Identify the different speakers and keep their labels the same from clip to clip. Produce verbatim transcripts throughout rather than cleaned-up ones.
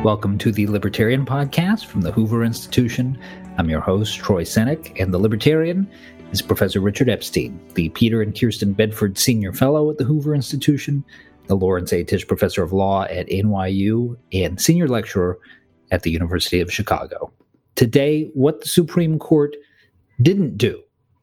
Speaker 1: welcome to the Libertarian Podcast from the Hoover Institution. I'm your host, Troy Senik, and the Libertarian is Professor Richard Epstein, the Peter and Kirsten Bedford Senior Fellow at the Hoover Institution, the Lawrence A. Tisch Professor of Law at N Y U, and Senior Lecturer at the University of Chicago. Today, what the Supreme Court didn't do.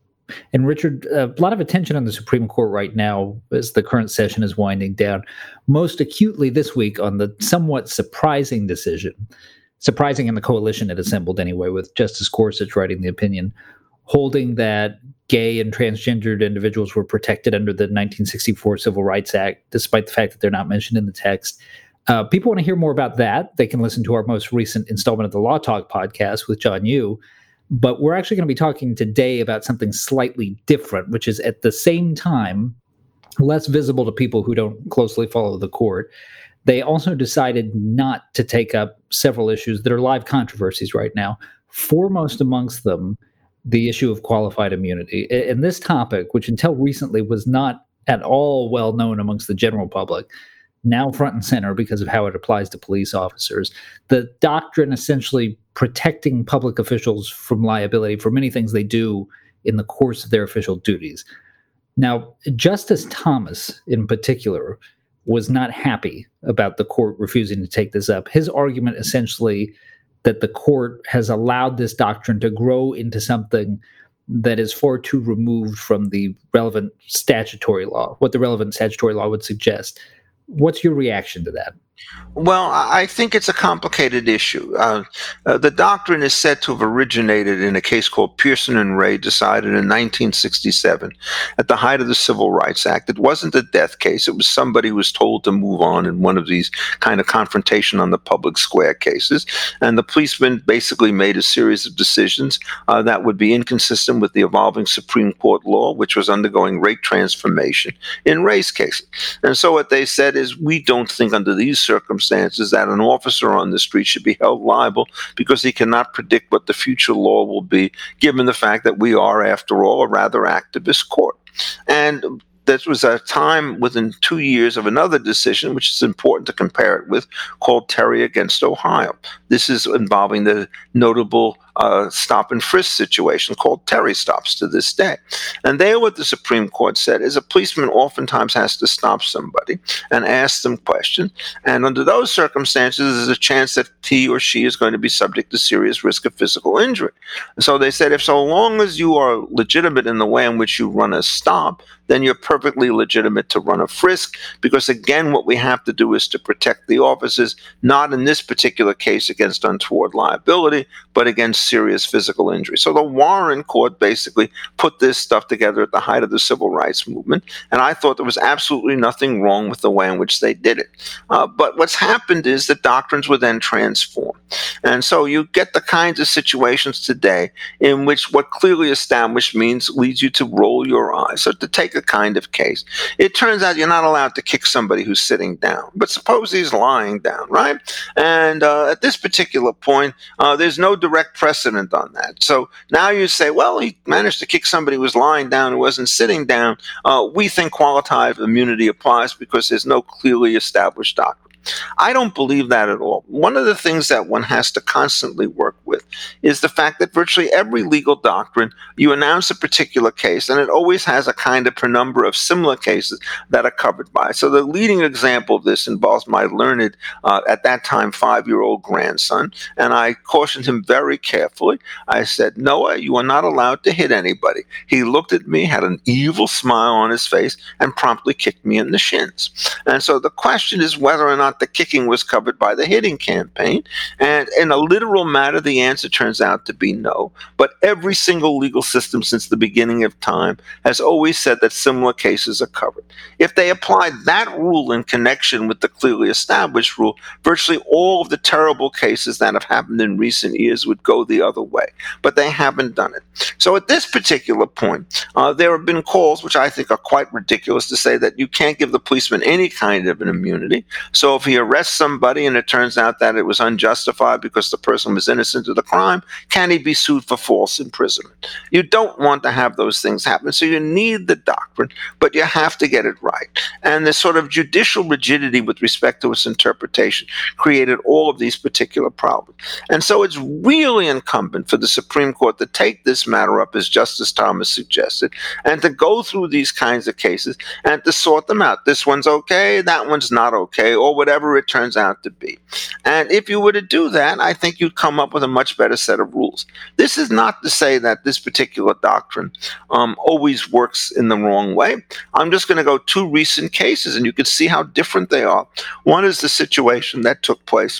Speaker 1: And Richard, a lot of attention on the Supreme Court right now as the current session is winding down, most acutely this week on the somewhat surprising decision, surprising in the coalition it assembled anyway, with Justice Gorsuch writing the opinion, holding that gay and transgendered individuals were protected under the nineteen sixty-four Civil Rights Act, despite the fact that they're not mentioned in the text. Uh, people want to hear more about that. They can listen to our most recent installment of the Law Talk podcast with John Yoo. But we're actually going to be talking today about something slightly different, which is at the same time less visible to people who don't closely follow the court. They also decided not to take up several issues that are live controversies right now, foremost amongst them the issue of qualified immunity. And this topic, which until recently was not at all well known amongst the general public, now front and center because of how it applies to police officers. The doctrine essentially protecting public officials from liability for many things they do in the course of their official duties. Now, Justice Thomas, in particular, was not happy about the court refusing to take this up. His argument essentially that the court has allowed this doctrine to grow into something that is far too removed from the relevant statutory law, what the relevant statutory law would suggest. What's your reaction to that?
Speaker 2: Well, I think it's a complicated issue. Uh, uh, the doctrine is said to have originated in a case called Pearson and Ray, decided in nineteen sixty-seven at the height of the Civil Rights Act. It wasn't a death case. It was somebody who was told to move on in one of these kind of confrontation on the public square cases. And the policeman basically made a series of decisions uh, that would be inconsistent with the evolving Supreme Court law, which was undergoing great transformation in Ray's case. And so what they said is, we don't think under these circumstances that an officer on the street should be held liable because he cannot predict what the future law will be, given the fact that we are, after all, a rather activist court. And this was a time within two years of another decision, which is important to compare it with, called Terry against Ohio. This is involving the notable uh, stop and frisk situation called Terry stops to this day. And there what the Supreme Court said is a policeman oftentimes has to stop somebody and ask them questions. And under those circumstances, there's a chance that he or she is going to be subject to serious risk of physical injury. And so they said, if so long as you are legitimate in the way in which you run a stop, then you're perfectly legitimate to run a frisk, because again, what we have to do is to protect the officers, not in this particular case against untoward liability, but against serious physical injury. So the Warren Court basically put this stuff together at the height of the civil rights movement, and I thought there was absolutely nothing wrong with the way in which they did it. Uh, but what's happened is that doctrines were then transformed. And so you get the kinds of situations today in which what clearly established means leads you to roll your eyes. So to take a kind of case, it turns out you're not allowed to kick somebody who's sitting down, but suppose he's lying down, right? And uh, at this particular point, uh, there's no direct precedent on that. So now you say, well, he managed to kick somebody who was lying down, who wasn't sitting down. Uh, we think qualified immunity applies because there's no clearly established doctrine. I don't believe that at all. One of the things that one has to constantly work with is the fact that virtually every legal doctrine, you announce a particular case, and it always has a kind of penumbra of similar cases that are covered by it. So the leading example of this involves my learned, uh, at that time, five-year-old grandson, and I cautioned him very carefully. I said, Noah, you are not allowed to hit anybody. He looked at me, had an evil smile on his face, and promptly kicked me in the shins. And so the question is whether or not the kicking was covered by the hitting campaign. And in a literal matter, the answer turns out to be no. But every single legal system since the beginning of time has always said that similar cases are covered. If they applied that rule in connection with the clearly established rule, virtually all of the terrible cases that have happened in recent years would go the other way. But they haven't done it. So at this particular point, uh, there have been calls, which I think are quite ridiculous, to say that you can't give the policeman any kind of an immunity. So if if he arrests somebody and it turns out that it was unjustified because the person was innocent of the crime, can he be sued for false imprisonment? You don't want to have those things happen, so you need the doctrine, but you have to get it right. And this sort of judicial rigidity with respect to its interpretation created all of these particular problems. And so it's really incumbent for the Supreme Court to take this matter up, as Justice Thomas suggested, and to go through these kinds of cases and to sort them out. This one's okay, that one's not okay, or whatever it turns out to be. And if you were to do that, I think you'd come up with a much better set of rules. This is not to say that this particular doctrine um, always works in the wrong way. I'm just going to go two recent cases, and you can see how different they are. One is the situation that took place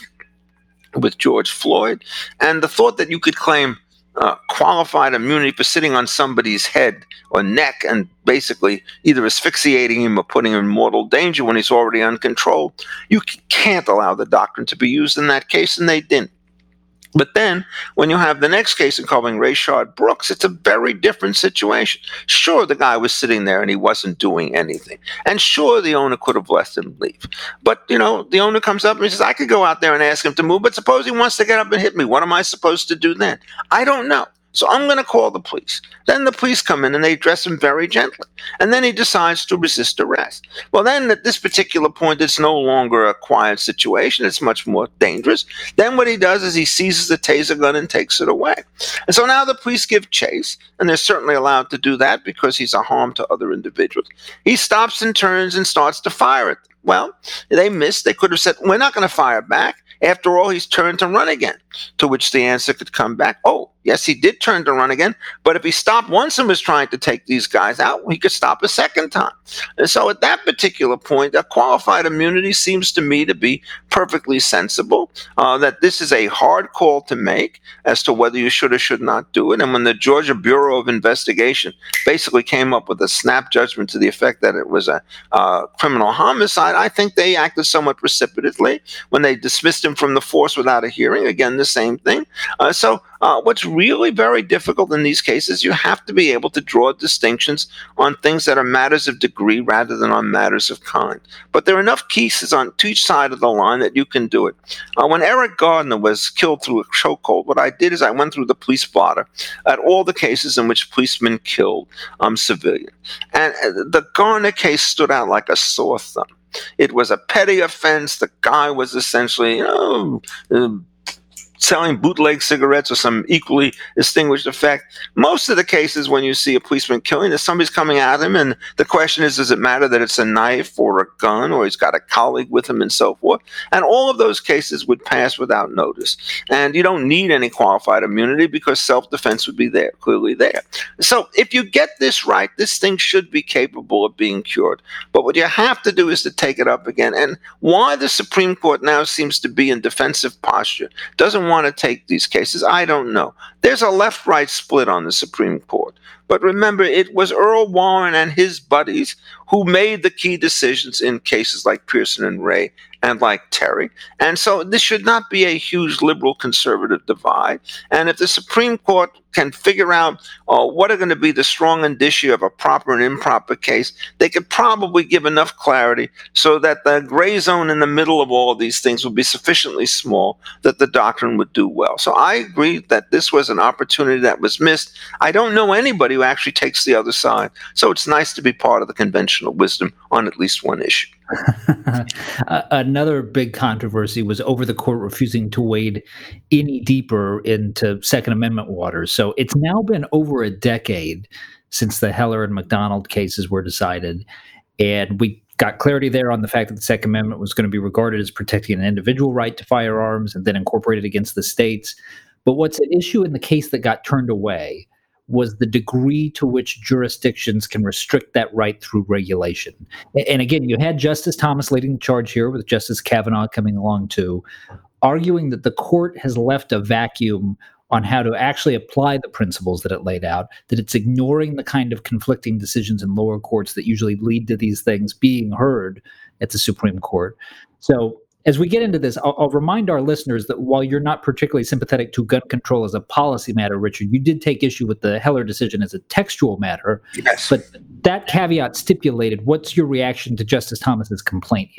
Speaker 2: with George Floyd, and the thought that you could claim Uh, qualified immunity for sitting on somebody's head or neck and basically either asphyxiating him or putting him in mortal danger when he's already uncontrolled. You can't allow the doctrine to be used in that case, and they didn't. But then, when you have the next case involving Rayshard Brooks, it's a very different situation. Sure, the guy was sitting there and he wasn't doing anything. And sure, the owner could have let him leave. But, you know, the owner comes up and he says, I could go out there and ask him to move, but suppose he wants to get up and hit me. What am I supposed to do then? I don't know. So I'm going to call the police. Then the police come in and they address him very gently. And then he decides to resist arrest. Well, then at this particular point, it's no longer a quiet situation. It's much more dangerous. Then what he does is he seizes the taser gun and takes it away. And so now the police give chase, and they're certainly allowed to do that because he's a harm to other individuals. He stops and turns and starts to fire at them. Well, they missed. They could have said, we're not going to fire back. After all, he's turned to run again, to which the answer could come back, oh, yes, he did turn to run again, but if he stopped once and was trying to take these guys out, he could stop a second time. And so at that particular point, a qualified immunity seems to me to be perfectly sensible, uh, that this is a hard call to make as to whether you should or should not do it. And when the Georgia Bureau of Investigation basically came up with a snap judgment to the effect that it was a uh, criminal homicide, I think they acted somewhat precipitately when they dismissed him from the force without a hearing. Again, the same thing. Uh, so uh, what's really very difficult in these cases, you have to be able to draw distinctions on things that are matters of degree rather than on matters of kind. But there are enough cases on to each side of the line that you can do it. Uh, when Eric Gardner was killed through a chokehold, what I did is I went through the police blotter at all the cases in which policemen killed um, civilians. And uh, the Gardner case stood out like a sore thumb. It was a petty offense. The guy was essentially, you know, uh, selling bootleg cigarettes or some equally distinguished effect. Most of the cases when you see a policeman killing, there's somebody's coming at him, and the question is, does it matter that it's a knife or a gun or he's got a colleague with him and so forth? And all of those cases would pass without notice. And you don't need any qualified immunity because self-defense would be there, clearly there. So if you get this right, this thing should be capable of being cured. But what you have to do is to take it up again. And why the Supreme Court now seems to be in defensive posture, doesn't want to take these cases, I don't know. There's a left-right split on the Supreme Court. But remember, it was Earl Warren and his buddies who made the key decisions in cases like Pearson and Ray and like Terry. And so this should not be a huge liberal-conservative divide. And if the Supreme Court can figure out uh, what are going to be the strong indicia of a proper and improper case, they could probably give enough clarity so that the gray zone in the middle of all of these things would be sufficiently small that the doctrine would do well. So I agree that this was an opportunity that was missed. I don't know anybody who actually takes the other side. So it's nice to be part of the conventional wisdom on at least one issue.
Speaker 1: uh, another big controversy was over the court refusing to wade any deeper into Second Amendment waters. So it's now been over a decade since the Heller and McDonald cases were decided. And we got clarity there on the fact that the Second Amendment was going to be regarded as protecting an individual right to firearms and then incorporated against the states. But what's at issue in the case that got turned away was the degree to which jurisdictions can restrict that right through regulation. And again, you had Justice Thomas leading the charge here with Justice Kavanaugh coming along too, arguing that the court has left a vacuum on how to actually apply the principles that it laid out, that it's ignoring the kind of conflicting decisions in lower courts that usually lead to these things being heard at the Supreme Court. So as we get into this, I'll, I'll remind our listeners that while you're not particularly sympathetic to gun control as a policy matter, Richard, you did take issue with the Heller decision as a textual matter.
Speaker 2: Yes.
Speaker 1: But that caveat stipulated, what's your reaction to Justice Thomas's complaint here?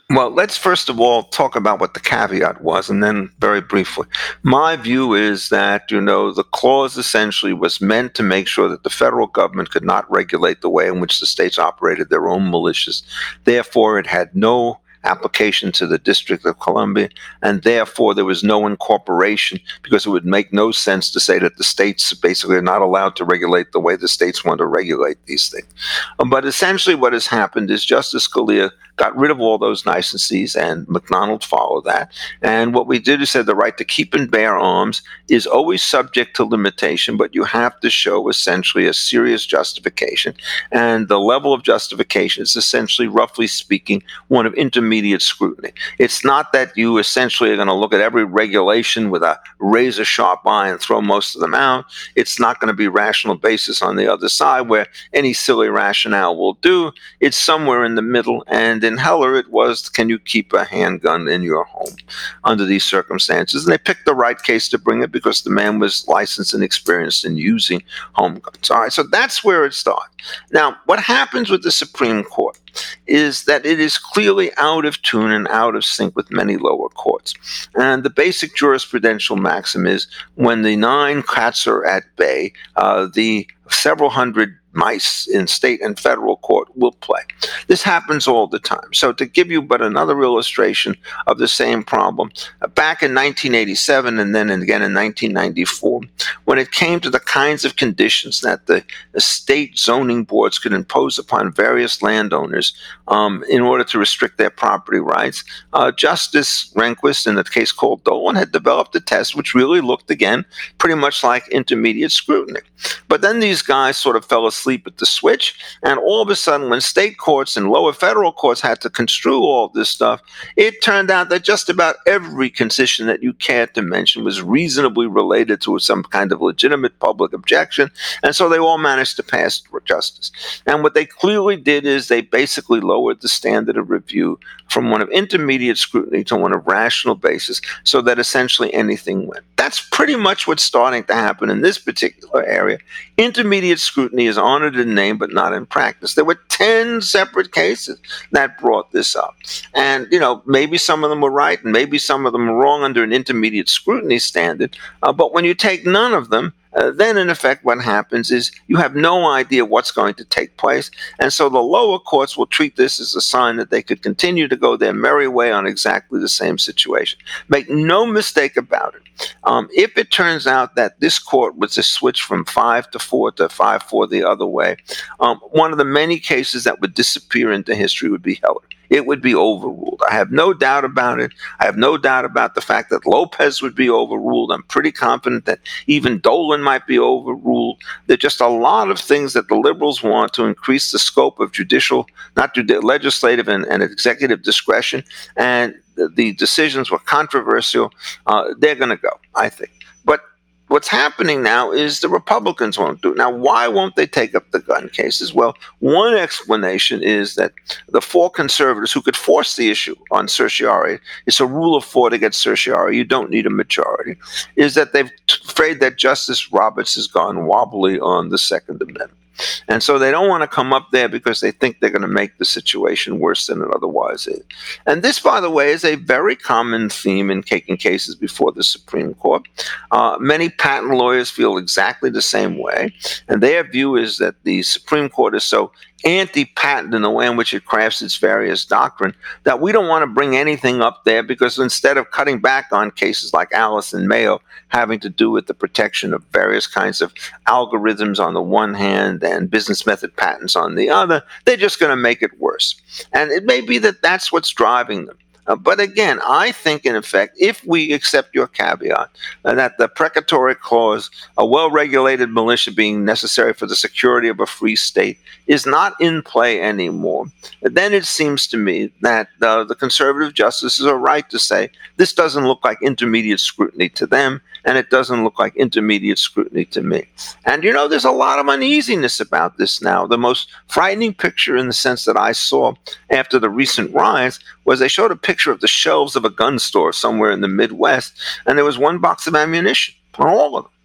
Speaker 2: Well, let's first of all talk about what the caveat was, and then very briefly. My view is that, you know, the clause essentially was meant to make sure that the federal government could not regulate the way in which the states operated their own militias. Therefore, it had no application to the District of Columbia, and therefore there was no incorporation, because it would make no sense to say that the states basically are not allowed to regulate the way the states want to regulate these things. Um, but essentially what has happened is Justice Scalia got rid of all those niceties, and McDonald followed that. And what we did is said the right to keep and bear arms is always subject to limitation, but you have to show essentially a serious justification. And the level of justification is essentially, roughly speaking, one of intermediate scrutiny. It's not that you essentially are going to look at every regulation with a razor sharp eye and throw most of them out. It's not going to be rational basis on the other side where any silly rationale will do. It's somewhere in the middle. And in Heller, it was, can you keep a handgun in your home under these circumstances? And they picked the right case to bring it because the man was licensed and experienced in using home guns. All right, so that's where it started. Now, what happens with the Supreme Court is that it is clearly out of tune and out of sync with many lower courts. And the basic jurisprudential maxim is when the nine cats are at bay, uh, the several hundred mice in state and federal court will play. This happens all the time. So to give you but another illustration of the same problem, uh, back in nineteen eighty-seven and then again in nineteen ninety-four, when it came to the kinds of conditions that the, the state zoning boards could impose upon various landowners um, in order to restrict their property rights, uh, Justice Rehnquist, in a case called Dolan, had developed a test which really looked, again, pretty much like intermediate scrutiny. But then these guys sort of fell asleep at the switch, and all of a sudden, when state courts and lower federal courts had to construe all this stuff, it turned out that just about every condition that you cared to mention was reasonably related to some kind of legitimate public objection, and so they all managed to pass justice. And what they clearly did is they basically lowered the standard of review from one of intermediate scrutiny to one of rational basis, so that essentially anything went. That's pretty much what's starting to happen in this particular area. Intermediate scrutiny is honored in name, but not in practice. There were ten separate cases that brought this up. And, you know, maybe some of them were right, and maybe some of them were wrong under an intermediate scrutiny standard. Uh, but when you take none of them, Uh, then, in effect, what happens is you have no idea what's going to take place. And so the lower courts will treat this as a sign that they could continue to go their merry way on exactly the same situation. Make no mistake about it. Um, if it turns out that this court was a switch from five to four to five four the other way, um, one of the many cases that would disappear into history would be Heller. It would be overruled. I have no doubt about it. I have no doubt about the fact that Lopez would be overruled. I'm pretty confident that even Dolan might be overruled. There are just a lot of things that the liberals want to increase the scope of judicial, not judi- legislative and, and executive discretion, and the, the decisions were controversial. Uh, they're going to go, I think. But what's happening now is the Republicans won't do it. Now, why won't they take up the gun cases? Well, one explanation is that the four conservatives who could force the issue on certiorari, it's a rule of four to get certiorari, you don't need a majority, is that they're afraid that Justice Roberts has gone wobbly on the Second Amendment. And so they don't want to come up there because they think they're going to make the situation worse than it otherwise is. And this, by the way, is a very common theme in taking cases before the Supreme Court. Uh, many patent lawyers feel exactly the same way. And their view is that the Supreme Court is so anti-patent in the way in which it crafts its various doctrine that we don't want to bring anything up there, because instead of cutting back on cases like Alice and Mayo having to do with the protection of various kinds of algorithms on the one hand and business method patents on the other, they're just going to make it worse. And it may be that that's what's driving them. Uh, but again, I think, in effect, if we accept your caveat, uh, that the precatory clause, a well-regulated militia being necessary for the security of a free state, is not in play anymore, then it seems to me that uh, the conservative justices are right to say this doesn't look like intermediate scrutiny to them, and it doesn't look like intermediate scrutiny to me. And, you know, there's a lot of uneasiness about this now. The most frightening picture, in the sense that I saw after the recent riots, was they showed a picture of the shelves of a gun store somewhere in the Midwest, and there was one box of ammunition on all of them.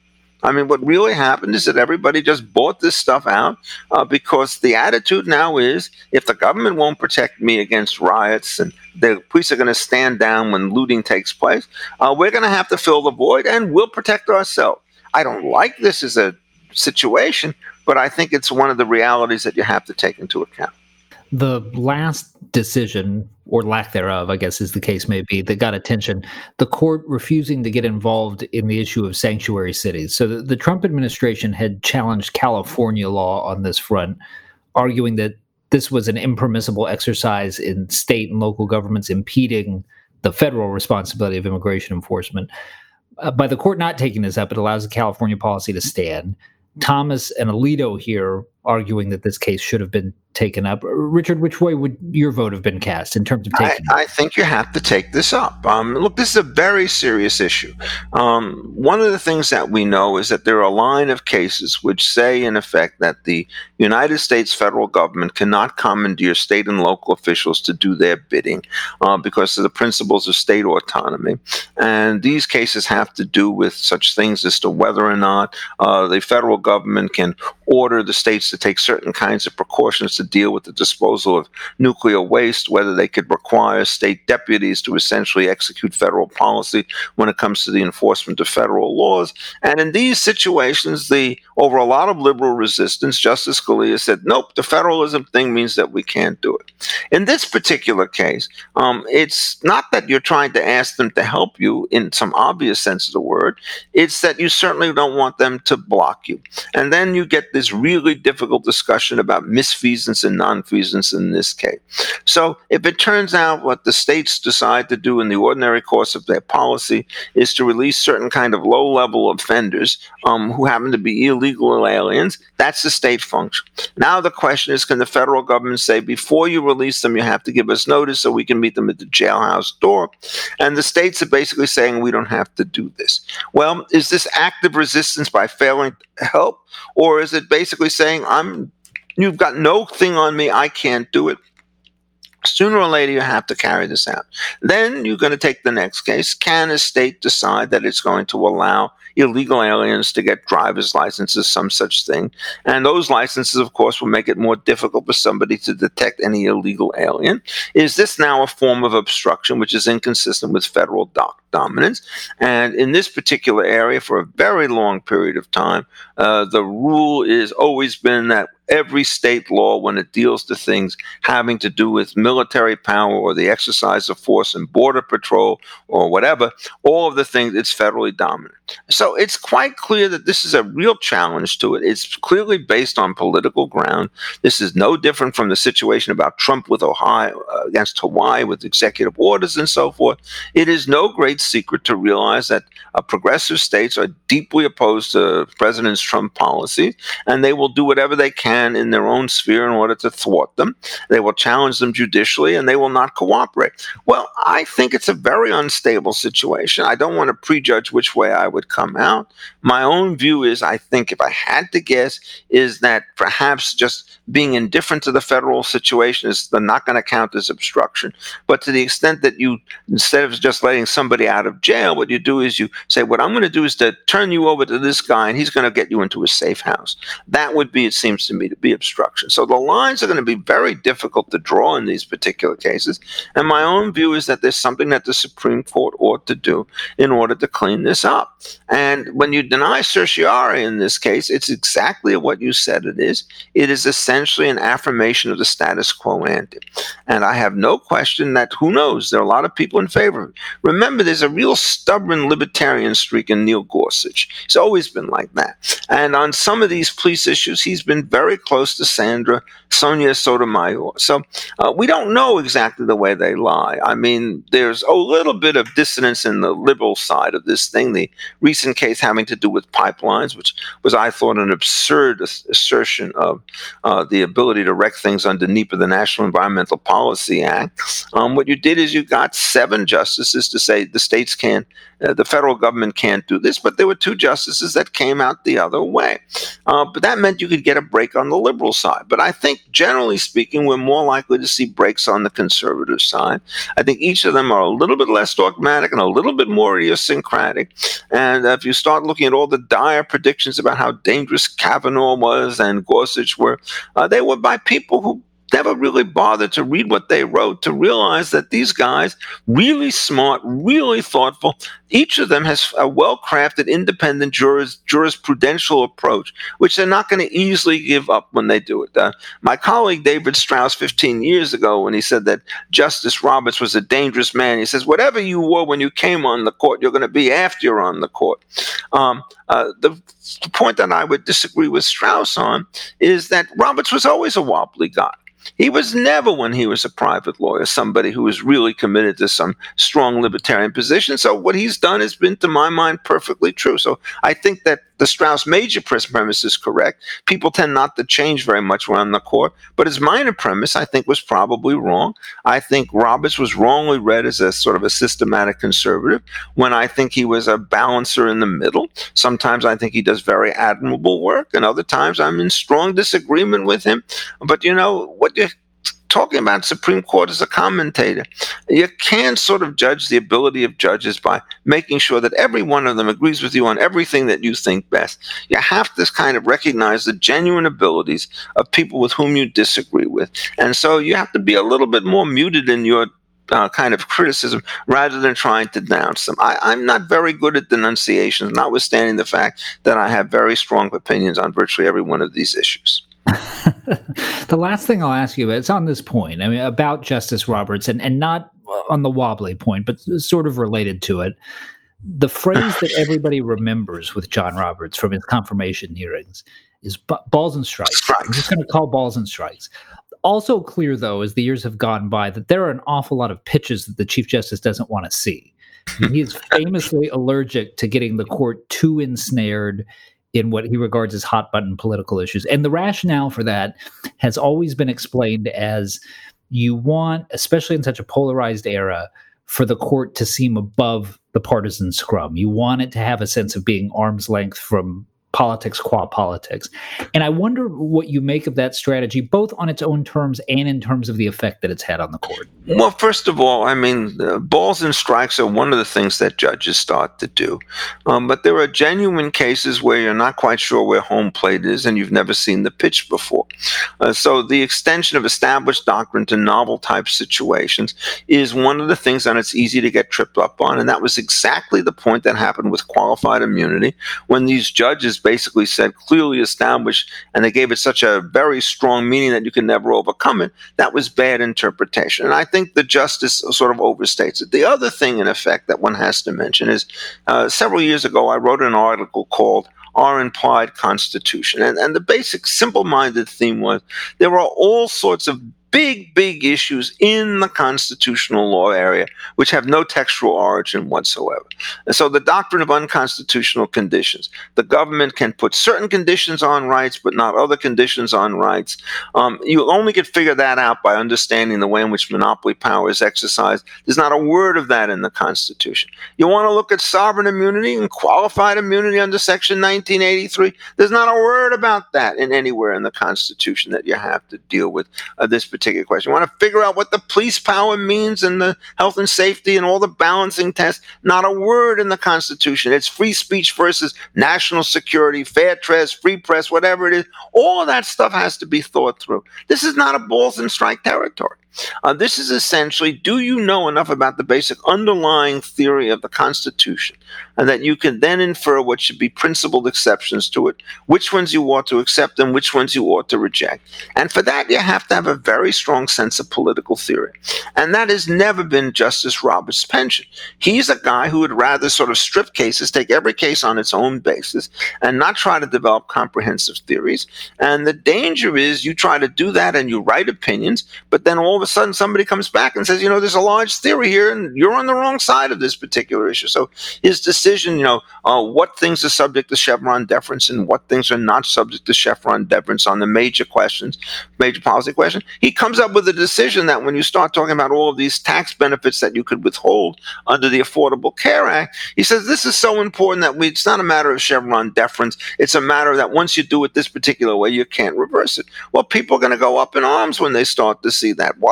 Speaker 2: I mean, what really happened is that everybody just bought this stuff out uh, because the attitude now is, if the government won't protect me against riots and the police are going to stand down when looting takes place, uh, we're going to have to fill the void and we'll protect ourselves. I don't like this as a situation, but I think it's one of the realities that you have to take into account.
Speaker 1: The last decision, or lack thereof, I guess is the case may be, that got attention, the court refusing to get involved in the issue of sanctuary cities. So the, the Trump administration had challenged California law on this front, arguing that this was an impermissible exercise in state and local governments impeding the federal responsibility of immigration enforcement. Uh, by the court not taking this up, it allows the California policy to stand. Thomas and Alito here arguing that this case should have been taken up. Richard, which way would your vote have been cast in terms of taking
Speaker 2: I, I think you have to take this up. Um, look, this is a very serious issue. Um, one of the things that we know is that there are a line of cases which say, in effect, that the United States federal government cannot commandeer state and local officials to do their bidding uh, because of the principles of state autonomy. And these cases have to do with such things as to whether or not uh, the federal government can order the states to take certain kinds of precautions to deal with the disposal of nuclear waste, whether they could require state deputies to essentially execute federal policy when it comes to the enforcement of federal laws. And in these situations, the over a lot of liberal resistance, Justice Scalia said, nope, the federalism thing means that we can't do it. In this particular case, um, it's not that you're trying to ask them to help you in some obvious sense of the word. It's that you certainly don't want them to block you. And then you get this really difficult discussion about misfeasance and nonfeasance in this case. So if it turns out what the states decide to do in the ordinary course of their policy is to release certain kind of low-level offenders um, who happen to be illegal aliens, that's the state function. Now the question is, can the federal government say, before you release them, you have to give us notice so we can meet them at the jailhouse door? And the states are basically saying, we don't have to do this. Well, is this active resistance by failing to help? Or is it basically saying, I'm, you've got no thing on me, I can't do it? Sooner or later, you have to carry this out. Then you're going to take the next case. Can a state decide that it's going to allow illegal aliens to get driver's licenses, some such thing? And those licenses, of course, will make it more difficult for somebody to detect any illegal alien. Is this now a form of obstruction which is inconsistent with federal doc- dominance? And in this particular area, for a very long period of time, uh, the rule has always been that every state law, when it deals to things having to do with military power or the exercise of force and border patrol or whatever, all of the things, it's federally dominant. So it's quite clear that this is a real challenge to it. It's clearly based on political ground. This is no different from the situation about Trump with Ohio, uh, against Hawaii with executive orders and so forth. It is no great secret to realize that uh, progressive states are deeply opposed to President Trump's policy, and they will do whatever they can in their own sphere in order to thwart them. They will challenge them judicially, and they will not cooperate. Well, I think it's a very unstable situation. I don't want to prejudge which way I would come out. My own view is, I think if I had to guess, is that perhaps just being indifferent to the federal situation is not going to count as obstruction. But to the extent that you, instead of just letting somebody out of jail, what you do is you say, what I'm going to do is to turn you over to this guy, and he's going to get you into a safe house. That would be, it seems to me, to be obstruction. So the lines are going to be very difficult to draw in these particular cases. And my own view is that there's something that the Supreme Court ought to do in order to clean this up. And when you deny certiorari in this case, it's exactly what you said it is. It is essentially an affirmation of the status quo ante. And I have no question that, who knows, there are a lot of people in favor of it. Remember, there's a real stubborn libertarian streak in Neil Gorsuch. He's always been like that. And on some of these police issues, he's been very close to Sandra, Sonia Sotomayor. So uh, we don't know exactly the way they lie. I mean, there's a little bit of dissonance in the liberal side of this thing. The recent case having to do with pipelines, which was, I thought, an absurd assertion of uh, the ability to wreck things under NEPA, the National Environmental Policy Act. Um, what you did is you got seven justices to say the states can't, uh, the federal government can't do this, but there were two justices that came out the other way. Uh, but that meant you could get a break on the liberal side. But I think, generally speaking, we're more likely to see breaks on the conservative side. I think each of them are a little bit less dogmatic and a little bit more idiosyncratic. And uh, if if you start looking at all the dire predictions about how dangerous Kavanaugh was and Gorsuch were, uh, they were by people who never really bothered to read what they wrote, to realize that these guys, really smart, really thoughtful, each of them has a well-crafted, independent juris, jurisprudential approach, which they're not going to easily give up when they do it. Uh, my colleague David Strauss, fifteen years ago, when he said that Justice Roberts was a dangerous man, he says, whatever you were when you came on the court, you're going to be after you're on the court. Um, uh, the, the point that I would disagree with Strauss on is that Roberts was always a wobbly guy. He was never, when he was a private lawyer, somebody who was really committed to some strong libertarian position. So what he's done has been, to my mind, perfectly true. So I think that the Strauss major premise is correct. People tend not to change very much around the court. But his minor premise, I think, was probably wrong. I think Roberts was wrongly read as a sort of a systematic conservative, when I think he was a balancer in the middle. Sometimes I think he does very admirable work, and other times I'm in strong disagreement with him. But, you know, what you're talking about Supreme Court as a commentator, you can't sort of judge the ability of judges by making sure that every one of them agrees with you on everything that you think best. You have to kind of recognize the genuine abilities of people with whom you disagree with. And so you have to be a little bit more muted in your Uh, kind of criticism rather than trying to denounce them. I, I'm not very good at denunciations, notwithstanding the fact that I have very strong opinions on virtually every one of these issues.
Speaker 1: The last thing I'll ask you, it's on this point, I mean, about Justice Roberts, and, and not on the wobbly point, but sort of related to it. The phrase that everybody remembers with John Roberts from his confirmation hearings is b- balls and strikes.
Speaker 2: Strikes.
Speaker 1: I'm just going to call balls and strikes. Also clear, though, as the years have gone by, that there are an awful lot of pitches that the Chief Justice doesn't want to see. He is famously allergic to getting the court too ensnared in what he regards as hot-button political issues. And the rationale for that has always been explained as you want, especially in such a polarized era, for the court to seem above the partisan scrum. You want it to have a sense of being arm's length from politics qua politics. And I wonder what you make of that strategy, both on its own terms and in terms of the effect that it's had on the court.
Speaker 2: Well, first of all, I mean, uh, balls and strikes are one of the things that judges start to do. Um, but there are genuine cases where you're not quite sure where home plate is and you've never seen the pitch before. Uh, so the extension of established doctrine to novel type situations is one of the things that it's easy to get tripped up on. And that was exactly the point that happened with qualified immunity, when these judges basically said clearly established, and they gave it such a very strong meaning that you can never overcome it. That was bad interpretation. And I think the justice sort of overstates it. The other thing, in effect, that one has to mention is uh, several years ago, I wrote an article called Our Implied Constitution. And, and the basic simple-minded theme was there are all sorts of big, big issues in the constitutional law area which have no textual origin whatsoever. And so the doctrine of unconstitutional conditions, the government can put certain conditions on rights but not other conditions on rights. Um, you only can figure that out by understanding the way in which monopoly power is exercised. There's not a word of that in the Constitution. You want to look at sovereign immunity and qualified immunity under Section nineteen eighty-three. There's not a word about that in anywhere in the Constitution that you have to deal with uh, this particular question. You want to figure out what the police power means and the health and safety and all the balancing tests. Not a word in the Constitution. It's free speech versus national security, fair press, free press, whatever it is. All of that stuff has to be thought through. This is not a balls and strike territory. Uh, this is essentially, do you know enough about the basic underlying theory of the Constitution, and that you can then infer what should be principled exceptions to it, which ones you ought to accept and which ones you ought to reject. And for that, you have to have a very strong sense of political theory. And that has never been Justice Roberts' penchant. He's a guy who would rather sort of strip cases, take every case on its own basis, and not try to develop comprehensive theories. And the danger is you try to do that and you write opinions, but then all of a sudden somebody comes back and says, you know, there's a large theory here and you're on the wrong side of this particular issue. So his decision, you know, uh, what things are subject to Chevron deference and what things are not subject to Chevron deference on the major questions, major policy questions, he comes up with a decision that when you start talking about all of these tax benefits that you could withhold under the Affordable Care Act, he says this is so important that we, it's not a matter of Chevron deference. It's a matter that once you do it this particular way, you can't reverse it. Well, people are going to go up in arms when they start to see that. Why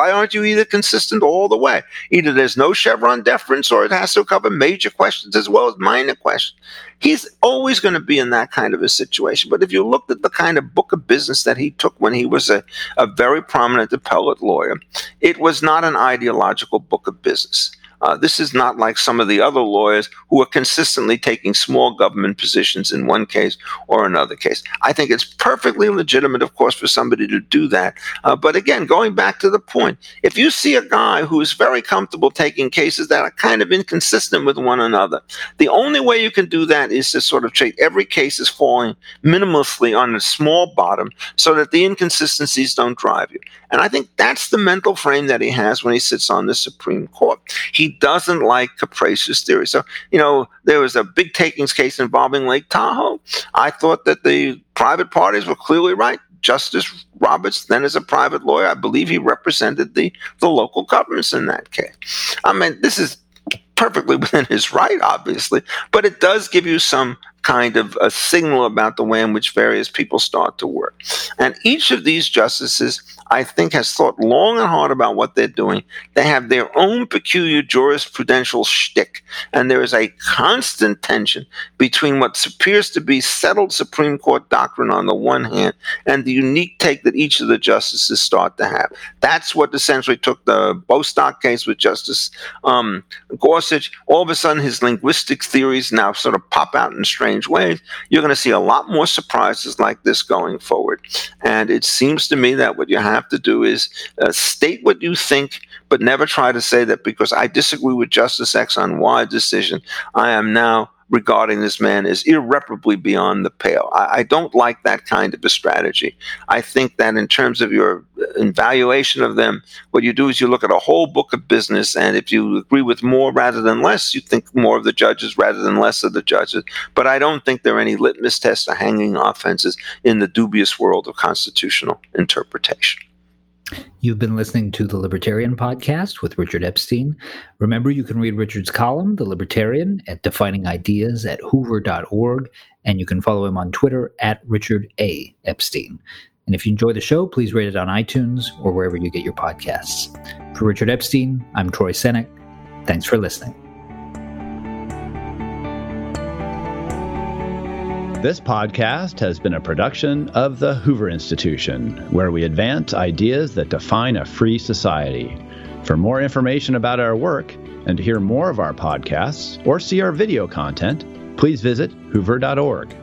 Speaker 2: why aren't you either consistent all the way? Either there's no Chevron deference or it has to cover major questions as well as minor questions. He's always going to be in that kind of a situation. But if you looked at the kind of book of business that he took when he was a, a very prominent appellate lawyer, it was not an ideological book of business. Uh, this is not like some of the other lawyers who are consistently taking small government positions in one case or another case. I think it's perfectly legitimate, of course, for somebody to do that. Uh, but again, going back to the point, if you see a guy who is very comfortable taking cases that are kind of inconsistent with one another, the only way you can do that is to sort of treat every case as falling minimally on a small bottom so that the inconsistencies don't drive you. And I think that's the mental frame that he has when he sits on the Supreme Court. He doesn't like capricious theory. So, you know, there was a big takings case involving Lake Tahoe. I thought that the private parties were clearly right. Justice Roberts, then as a private lawyer, I believe he represented the, the local governments in that case. I mean, this is perfectly within his right, obviously, but it does give you some kind of a signal about the way in which various people start to work. And each of these justices, I think, has thought long and hard about what they're doing. They have their own peculiar jurisprudential shtick, and there is a constant tension between what appears to be settled Supreme Court doctrine on the one hand and the unique take that each of the justices start to have. That's what essentially took the Bostock case with Justice um, Gorsuch. All of a sudden, his linguistic theories now sort of pop out in strange ways. You're going to see a lot more surprises like this going forward. And it seems to me that what you have to do is uh, state what you think, but never try to say that because I disagree with Justice X on Y decision, I am now regarding this man as irreparably beyond the pale. I, I don't like that kind of a strategy. I think that in terms of your evaluation of them, what you do is you look at a whole book of business, and if you agree with more rather than less, you think more of the judges rather than less of the judges. But I don't think there are any litmus tests or hanging offenses in the dubious world of constitutional interpretation.
Speaker 1: You've been listening to The Libertarian Podcast with Richard Epstein. Remember, you can read Richard's column, The Libertarian, at Defining Ideas at hoover dot org, and you can follow him on Twitter at Richard A. Epstein. And if you enjoy the show, please rate it on iTunes or wherever you get your podcasts. For Richard Epstein, I'm Troy Senik. Thanks for listening.
Speaker 3: This podcast has been a production of the Hoover Institution, where we advance ideas that define a free society. For more information about our work and to hear more of our podcasts or see our video content, please visit hoover dot org.